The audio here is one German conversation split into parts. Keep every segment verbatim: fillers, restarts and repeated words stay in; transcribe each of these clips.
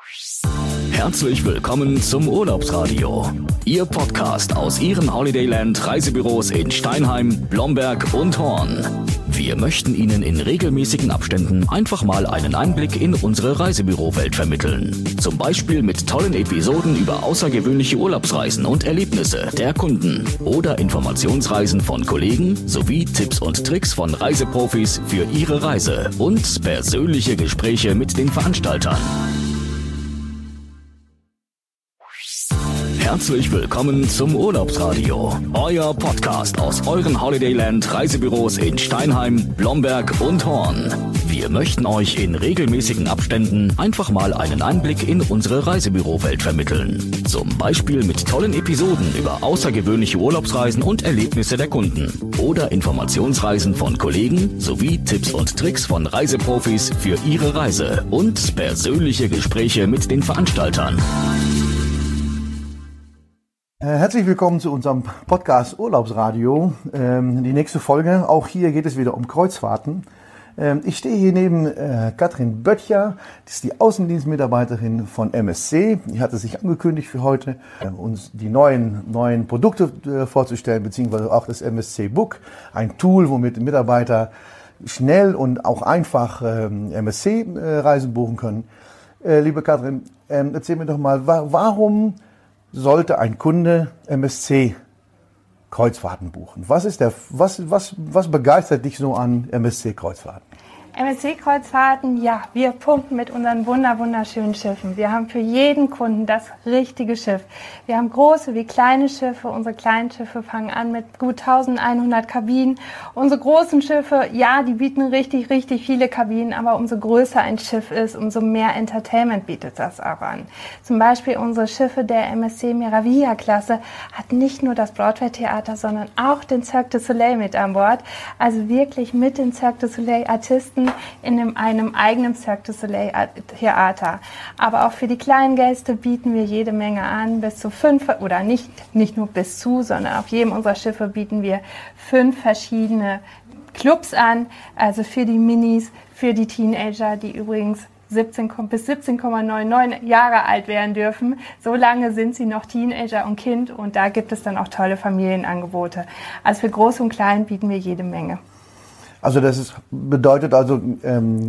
Herzlich willkommen zum Urlaubsradio. Ihr Podcast aus Ihren Holidayland Reisebüros in Steinheim, Blomberg und Horn. Wir möchten Ihnen in regelmäßigen Abständen einfach mal einen Einblick in unsere Reisebürowelt vermitteln. Zum Beispiel mit tollen Episoden über außergewöhnliche Urlaubsreisen und Erlebnisse der Kunden oder Informationsreisen von Kollegen sowie Tipps und Tricks von Reiseprofis für Ihre Reise und persönliche Gespräche mit den Veranstaltern. Herzlich willkommen zum Urlaubsradio, euer Podcast aus euren Holidayland Reisebüros in Steinheim, Blomberg und Horn. Wir möchten euch in regelmäßigen Abständen einfach mal einen Einblick in unsere Reisebürowelt vermitteln. Zum Beispiel mit tollen Episoden über außergewöhnliche Urlaubsreisen und Erlebnisse der Kunden oder Informationsreisen von Kollegen sowie Tipps und Tricks von Reiseprofis für ihre Reise und persönliche Gespräche mit den Veranstaltern. Herzlich willkommen zu unserem Podcast Urlaubsradio. Ähm, die nächste Folge, auch hier geht es wieder um Kreuzfahrten. Ähm, ich stehe hier neben äh, Katrin Böttcher, das ist die Außendienstmitarbeiterin von M S C. Die hatte sich angekündigt für heute, äh, uns die neuen, neuen Produkte äh, vorzustellen, beziehungsweise auch das M S C Book, ein Tool, womit Mitarbeiter schnell und auch einfach äh, M S C-Reisen äh, buchen können. Äh, liebe Katrin, äh, erzähl mir doch mal, wa- warum sollte ein Kunde M S C-Kreuzfahrten buchen? Was ist der, was, was, was begeistert dich so an M S C-Kreuzfahrten? M S C-Kreuzfahrten, ja, wir punkten mit unseren wunder, wunderschönen Schiffen. Wir haben für jeden Kunden das richtige Schiff. Wir haben große wie kleine Schiffe. Unsere kleinen Schiffe fangen an mit gut eintausendeinhundert Kabinen. Unsere großen Schiffe, ja, die bieten richtig, richtig viele Kabinen, aber umso größer ein Schiff ist, umso mehr Entertainment bietet das auch an. Zum Beispiel unsere Schiffe der M S C Meraviglia-Klasse hatten nicht nur das Broadway-Theater, sondern auch den Cirque du Soleil mit an Bord. Also wirklich mit den Cirque du Soleil-Artisten in einem, einem eigenen Cirque du Soleil Theater. Aber auch für die kleinen Gäste bieten wir jede Menge an, bis zu fünf, oder nicht, nicht nur bis zu, sondern auf jedem unserer Schiffe bieten wir fünf verschiedene Clubs an, also für die Minis, für die Teenager, die übrigens siebzehn bis siebzehn Komma neunundneunzig Jahre alt werden dürfen. So lange sind sie noch Teenager und Kind und da gibt es dann auch tolle Familienangebote. Also für Groß und Klein bieten wir jede Menge. Also das ist, bedeutet also, ähm,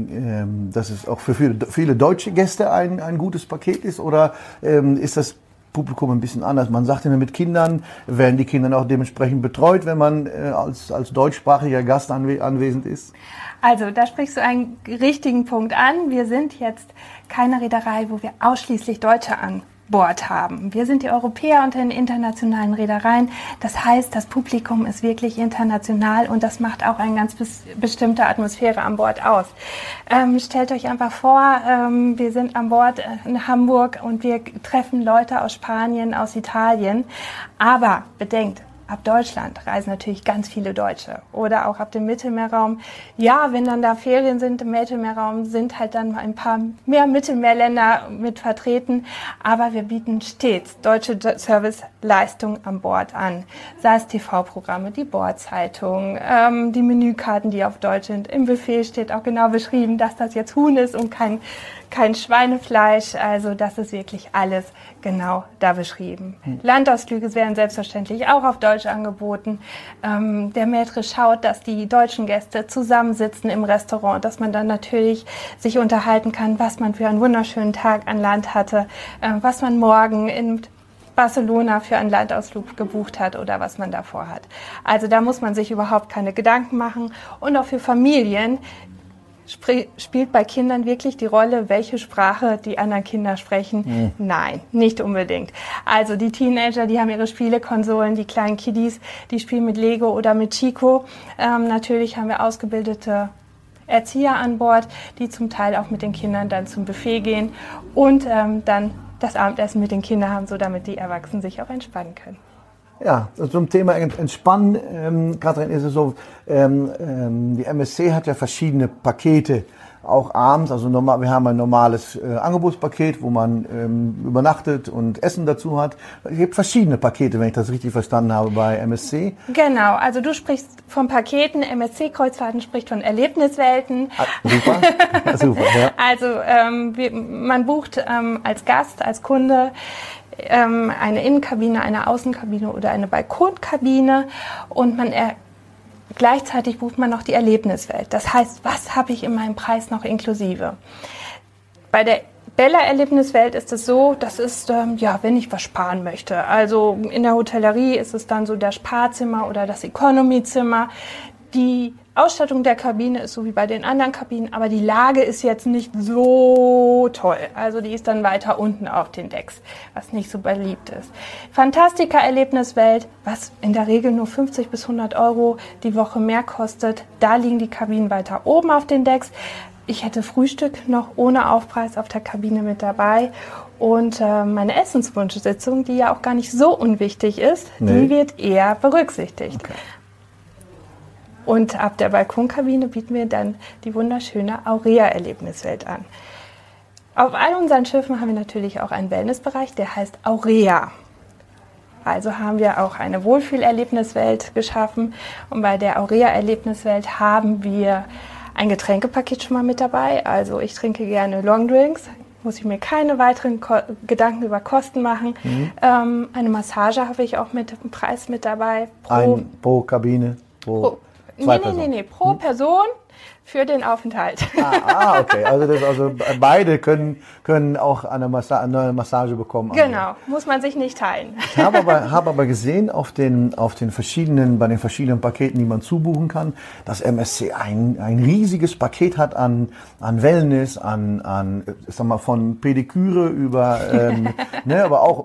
ähm, dass es auch für viele, viele deutsche Gäste ein, ein gutes Paket ist, oder ähm, ist das Publikum ein bisschen anders? Man sagt immer, mit Kindern werden die Kinder auch dementsprechend betreut, wenn man äh, als, als deutschsprachiger Gast anwe- anwesend ist? Also da sprichst du einen richtigen Punkt an. Wir sind jetzt keine Reederei, wo wir ausschließlich Deutsche an Bord haben. Wir sind die Europäer unter den internationalen Reedereien. Das heißt, das Publikum ist wirklich international und das macht auch eine ganz bes- bestimmte Atmosphäre an Bord aus. Ähm, stellt euch einfach vor, ähm, wir sind an Bord in Hamburg und wir treffen Leute aus Spanien, aus Italien. Aber bedenkt, ab Deutschland reisen natürlich ganz viele Deutsche oder auch ab dem Mittelmeerraum. Ja, wenn dann da Ferien sind im Mittelmeerraum, sind halt dann mal ein paar mehr Mittelmeerländer mit vertreten. Aber wir bieten stets deutsche Serviceleistungen an Bord an. Sei es T V-Programme, die Bordzeitung, ähm, die Menükarten, die auf Deutsch sind. Im Buffet steht auch genau beschrieben, dass das jetzt Huhn ist und kein kein Schweinefleisch, also das ist wirklich alles genau da beschrieben. Hm. Landausflüge werden selbstverständlich auch auf Deutsch angeboten. Ähm, der Maître schaut, dass die deutschen Gäste zusammensitzen im Restaurant, dass man dann natürlich sich unterhalten kann, was man für einen wunderschönen Tag an Land hatte, äh, was man morgen in Barcelona für einen Landausflug gebucht hat oder was man davor hat. Also da muss man sich überhaupt keine Gedanken machen. Und auch für Familien spielt bei Kindern wirklich die Rolle, welche Sprache die anderen Kinder sprechen? Mhm. Nein, nicht unbedingt. Also die Teenager, die haben ihre Spielekonsolen, die kleinen Kiddies, die spielen mit Lego oder mit Chico. Ähm, natürlich haben wir ausgebildete Erzieher an Bord, die zum Teil auch mit den Kindern dann zum Buffet gehen und ähm, dann das Abendessen mit den Kindern haben, so damit die Erwachsenen sich auch entspannen können. Ja, zum Thema Entspannen, ähm, Katrin, ist es so, ähm, ähm, die M S C hat ja verschiedene Pakete auch abends, also normal, wir haben ein normales äh, Angebotspaket, wo man ähm, übernachtet und Essen dazu hat. Es gibt verschiedene Pakete, wenn ich das richtig verstanden habe, bei M S C. Genau, also du sprichst von Paketen, M S C-Kreuzfahrten spricht von Erlebniswelten. Ah, super, super, ja. Also ähm, wir, man bucht ähm, als Gast, als Kunde ähm, eine Innenkabine, eine Außenkabine oder eine Balkonkabine und man er gleichzeitig bucht man noch die Erlebniswelt. Das heißt, was habe ich in meinem Preis noch inklusive? Bei der Bella-Erlebniswelt ist es so, das ist, ähm, ja, wenn ich was sparen möchte. Also in der Hotellerie ist es dann so das Sparzimmer oder das Economy-Zimmer. Die Ausstattung der Kabine ist so wie bei den anderen Kabinen, aber die Lage ist jetzt nicht so toll. Also die ist dann weiter unten auf den Decks, was nicht so beliebt ist. Fantastica-Erlebniswelt, was in der Regel nur fünfzig bis hundert Euro die Woche mehr kostet. Da liegen die Kabinen weiter oben auf den Decks. Ich hätte Frühstück noch ohne Aufpreis auf der Kabine mit dabei. Und äh, meine Essenswunschsitzung, die ja auch gar nicht so unwichtig ist, nee. die wird eher berücksichtigt. Okay. Und ab der Balkonkabine bieten wir dann die wunderschöne Aurea-Erlebniswelt an. Auf all unseren Schiffen haben wir natürlich auch einen Wellnessbereich, der heißt Aurea. Also haben wir auch eine Wohlfühlerlebniswelt geschaffen. Und bei der Aurea-Erlebniswelt haben wir ein Getränkepaket schon mal mit dabei. Also ich trinke gerne Longdrinks, muss ich mir keine weiteren Ko- Gedanken über Kosten machen. Mhm. Ähm, eine Massage habe ich auch mit dem Preis mit dabei. Pro, Ein, pro Kabine? Pro, pro Nee, nee, nee, nee, pro hm? Person für den Aufenthalt. Ah, ah okay. Also, das, also beide können, können auch eine, Massa- eine Massage bekommen. Genau, muss man sich nicht teilen. Ich habe aber, habe aber gesehen auf den, auf den verschiedenen, bei den verschiedenen Paketen, die man zubuchen kann, dass M S C ein, ein riesiges Paket hat an, an Wellness, an, an, sag mal, von Pediküre über, ähm, ne, aber auch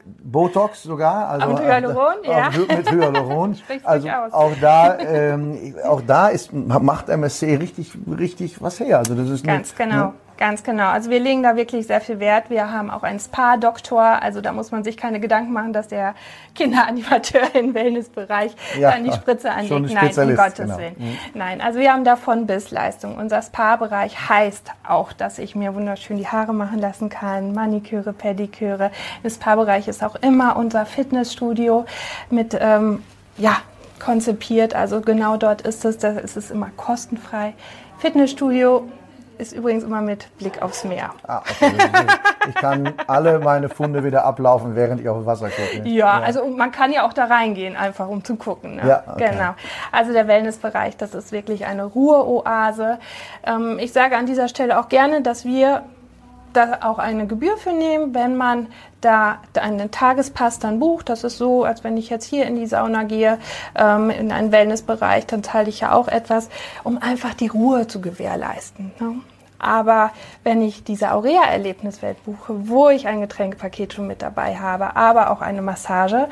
Botox sogar. Also mit Hyaluron, auch, ja. Auch mit Hyaluron. Also auch da, ähm, auch da ist, macht M S C richtig Richtig, richtig was her. Also das ist ganz nicht, genau, ne? ganz genau. Also wir legen da wirklich sehr viel Wert. Wir haben auch einen Spa-Doktor. Also da muss man sich keine Gedanken machen, dass der Kinderanimateur im Wellnessbereich ja, dann die Spritze anlegt. Nein, um Gottes genau. Willen. Mhm. Nein, also wir haben davon bis Leistung. Unser Spa-Bereich heißt auch, dass ich mir wunderschön die Haare machen lassen kann, Maniküre, Pediküre. Im Spa-Bereich ist auch immer unser Fitnessstudio mit, ähm, ja, konzipiert, also genau dort ist es, da ist es immer kostenfrei. Fitnessstudio ist übrigens immer mit Blick aufs Meer. Ah, okay. Ich kann alle meine Funde wieder ablaufen, während ich auf Wasser gucke. Ja, ja, also man kann ja auch da reingehen, einfach um zu gucken. Ne? Ja, okay. Genau. Also der Wellnessbereich, das ist wirklich eine Ruheoase. Ähm, ich sage an dieser Stelle auch gerne, dass wir da auch eine Gebühr für nehmen, wenn man da einen Tagespass dann bucht. Das ist so, als wenn ich jetzt hier in die Sauna gehe, ähm, in einen Wellnessbereich, dann zahle ich ja auch etwas, um einfach die Ruhe zu gewährleisten. Ne? Aber wenn ich diese Aurea-Erlebniswelt buche, wo ich ein Getränkepaket schon mit dabei habe, aber auch eine Massage,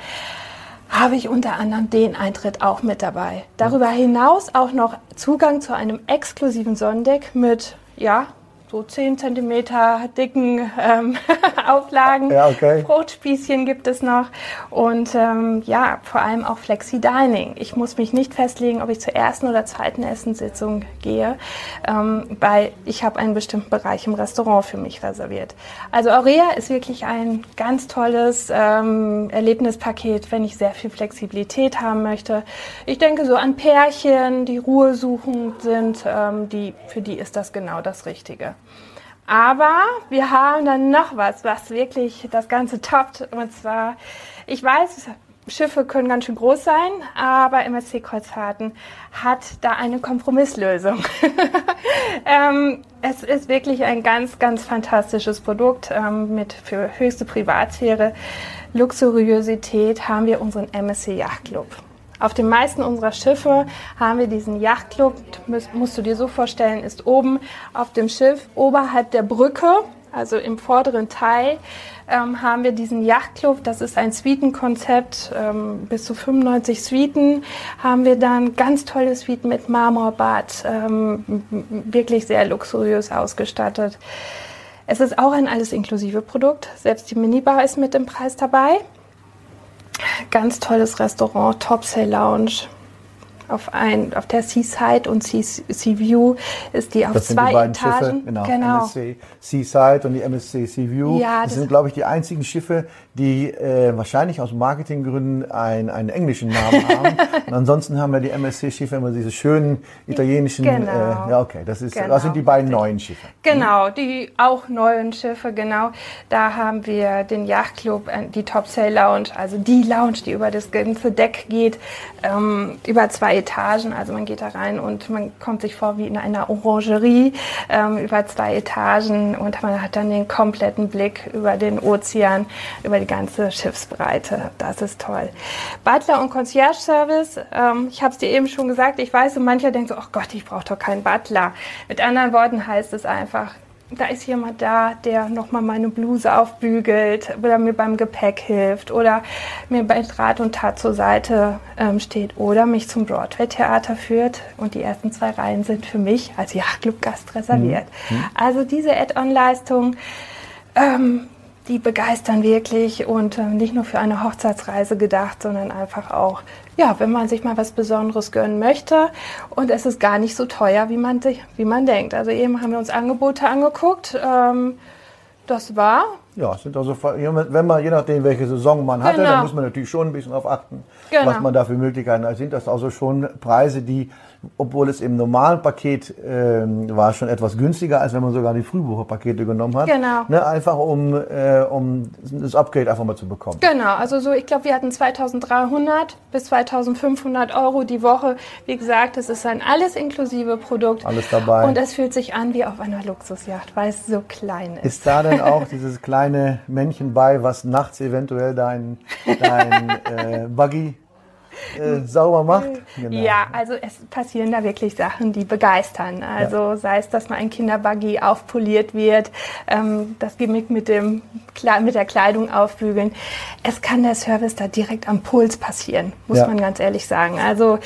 habe ich unter anderem den Eintritt auch mit dabei. Darüber hinaus auch noch Zugang zu einem exklusiven Sonnendeck mit, ja, so zehn Zentimeter dicken ähm, Auflagen. Ja, okay. Fruchtspießchen gibt es noch. Und ähm, ja, vor allem auch Flexi-Dining. Ich muss mich nicht festlegen, ob ich zur ersten oder zweiten Essenssitzung gehe, ähm, weil ich habe einen bestimmten Bereich im Restaurant für mich reserviert. Also Aurea ist wirklich ein ganz tolles ähm, Erlebnispaket, wenn ich sehr viel Flexibilität haben möchte. Ich denke so an Pärchen, die ruhesuchend sind, ähm, die, für die ist das genau das Richtige. Aber wir haben dann noch was, was wirklich das Ganze toppt. Und zwar, ich weiß, Schiffe können ganz schön groß sein, aber M S C Kreuzfahrten hat da eine Kompromisslösung. ähm, es ist wirklich ein ganz, ganz fantastisches Produkt ähm, mit für höchste Privatsphäre, Luxuriosität haben wir unseren M S C Yachtclub. Auf den meisten unserer Schiffe haben wir diesen Yachtclub, musst, musst du dir so vorstellen, ist oben auf dem Schiff, oberhalb der Brücke, also im vorderen Teil, ähm, haben wir diesen Yachtclub. Das ist ein Suitenkonzept, ähm, bis zu fünfundneunzig Suiten haben wir dann, ganz tolle Suiten mit Marmorbad, ähm, wirklich sehr luxuriös ausgestattet. Es ist auch ein alles-inklusive Produkt, selbst die Minibar ist mit im Preis dabei. Ganz tolles Restaurant, Topsail Lounge, auf, ein, auf der Seaside und Sea, Seaview ist die auf das zwei sind die beiden Etagen. Schiffe, genau, genau. M S C Seaside und die M S C Seaview. Ja, das, das sind, glaube ich, die einzigen Schiffe, die äh, wahrscheinlich aus Marketinggründen ein, einen englischen Namen haben. Und ansonsten haben wir die M S C-Schiffe immer diese schönen italienischen. Genau. Äh, ja, okay, das, ist, Genau. das sind die beiden neuen Schiffe. Genau, die auch neuen Schiffe, genau. Da haben wir den Yachtclub, die Top Sail Lounge, also die Lounge, die über das ganze Deck geht, ähm, über zwei Etagen. Also man geht da rein und man kommt sich vor wie in einer Orangerie ähm, über zwei Etagen und man hat dann den kompletten Blick über den Ozean, über die ganze Schiffsbreite. Das ist toll. Butler und Concierge Service, ähm, ich habe es dir eben schon gesagt, ich weiß, und mancher denkt so, ach Gott, ich brauche doch keinen Butler. Mit anderen Worten heißt es einfach, da ist jemand da, der nochmal meine Bluse aufbügelt oder mir beim Gepäck hilft oder mir bei Rat und Tat zur Seite ähm, steht oder mich zum Broadway-Theater führt. Und die ersten zwei Reihen sind für mich als Yachtclub-Gast reserviert. Mhm. Also diese Add-on-Leistung, ähm, die begeistern wirklich und äh, nicht nur für eine Hochzeitsreise gedacht, sondern einfach auch, ja, wenn man sich mal was Besonderes gönnen möchte und es ist gar nicht so teuer, wie man, wie man denkt. Also eben haben wir uns Angebote angeguckt, ähm, das war... Ja, es sind also, wenn man, je nachdem, welche Saison man hatte, genau. dann muss man natürlich schon ein bisschen darauf achten, genau. was man da für Möglichkeiten hat. Sind das also schon Preise, die, obwohl es im normalen Paket ähm, war, schon etwas günstiger, als wenn man sogar die Frühbucherpakete genommen hat. Genau. Ne, einfach um, äh, um das Upgrade einfach mal zu bekommen. Genau, also so, ich glaube, wir hatten zweitausenddreihundert bis zweitausendfünfhundert Euro die Woche. Wie gesagt, es ist ein alles inklusive Produkt. Alles dabei. Und es fühlt sich an wie auf einer Luxusjacht, weil es so klein ist. Ist da denn auch dieses kleine Männchen bei, was nachts eventuell dein, dein äh, Buggy äh, sauber macht? Genau. Ja, also es passieren da wirklich Sachen, die begeistern. Also ja. sei es, dass mal ein Kinderbuggy aufpoliert wird, ähm, das Gimmick mit, dem, mit der Kleidung aufbügeln. Es kann der Service da direkt am Puls passieren, muss ja. man ganz ehrlich sagen. Also,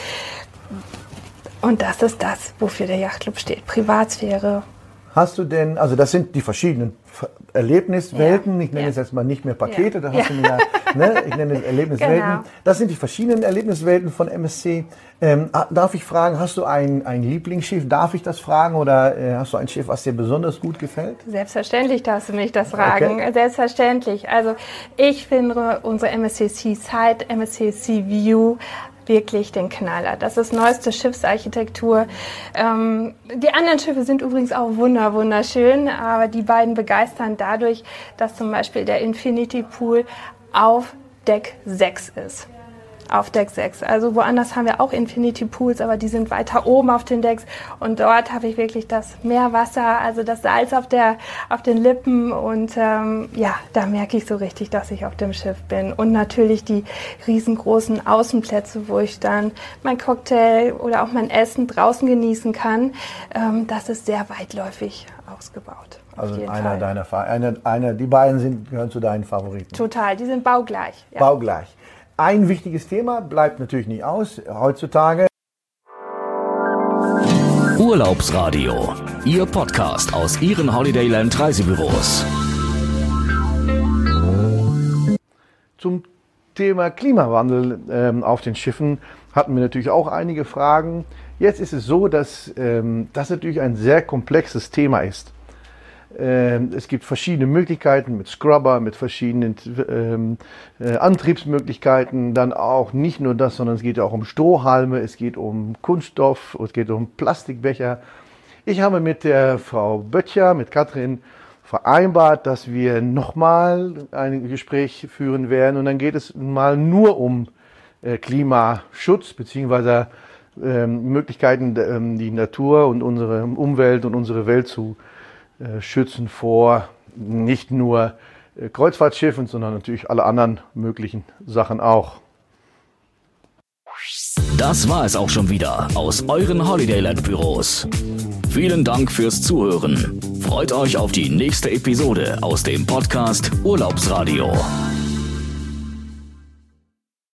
und das ist das, wofür der Yachtclub steht. Privatsphäre. Hast du denn, also das sind die verschiedenen Erlebniswelten, ja, ich nenne ja. es jetzt mal nicht mehr Pakete, ja. da hast ja. du mir ja, ne, ich nenne es Erlebniswelten. Genau. Das sind die verschiedenen Erlebniswelten von M S C. Ähm, darf ich fragen, hast du ein, ein Lieblingsschiff? Darf ich das fragen oder äh, hast du ein Schiff, was dir besonders gut gefällt? Selbstverständlich darfst du mich das fragen, okay. Selbstverständlich. Also ich finde unsere M S C Seaside, M S C Seaview wirklich den Knaller. Das ist neueste Schiffsarchitektur. Ähm, die anderen Schiffe sind übrigens auch wunder, wunderschön, aber die beiden begeistern dadurch, dass zum Beispiel der Infinity Pool auf Deck sechs ist. Auf Deck sechs. Also woanders haben wir auch Infinity Pools, aber die sind weiter oben auf den Decks und dort habe ich wirklich das Meerwasser, also das Salz auf, der, auf den Lippen und ähm, ja, da merke ich so richtig, dass ich auf dem Schiff bin und natürlich die riesengroßen Außenplätze, wo ich dann mein Cocktail oder auch mein Essen draußen genießen kann, ähm, das ist sehr weitläufig ausgebaut. Also einer deiner, einer, einer, die beiden sind, gehören zu deinen Favoriten. Total, die sind baugleich. Ja. Baugleich. Ein wichtiges Thema bleibt natürlich nicht aus heutzutage. Urlaubsradio, Ihr Podcast aus Ihren Holidayland Reisebüros. Zum Thema Klimawandel ähm, auf den Schiffen hatten wir natürlich auch einige Fragen. Jetzt ist es so, dass ähm, das natürlich ein sehr komplexes Thema ist. Es gibt verschiedene Möglichkeiten mit Scrubber, mit verschiedenen ähm, äh, Antriebsmöglichkeiten. Dann auch nicht nur das, sondern es geht auch um Strohhalme, es geht um Kunststoff, es geht um Plastikbecher. Ich habe mit der Frau Böttcher, mit Katrin, vereinbart, dass wir nochmal ein Gespräch führen werden. Und dann geht es mal nur um äh, Klimaschutz bzw. Ähm, Möglichkeiten, ähm, die Natur und unsere Umwelt und unsere Welt zu schützen vor nicht nur Kreuzfahrtschiffen, sondern natürlich alle anderen möglichen Sachen auch. Das war es auch schon wieder aus euren Holidayland-Büros. Vielen Dank fürs Zuhören. Freut euch auf die nächste Episode aus dem Podcast Urlaubsradio.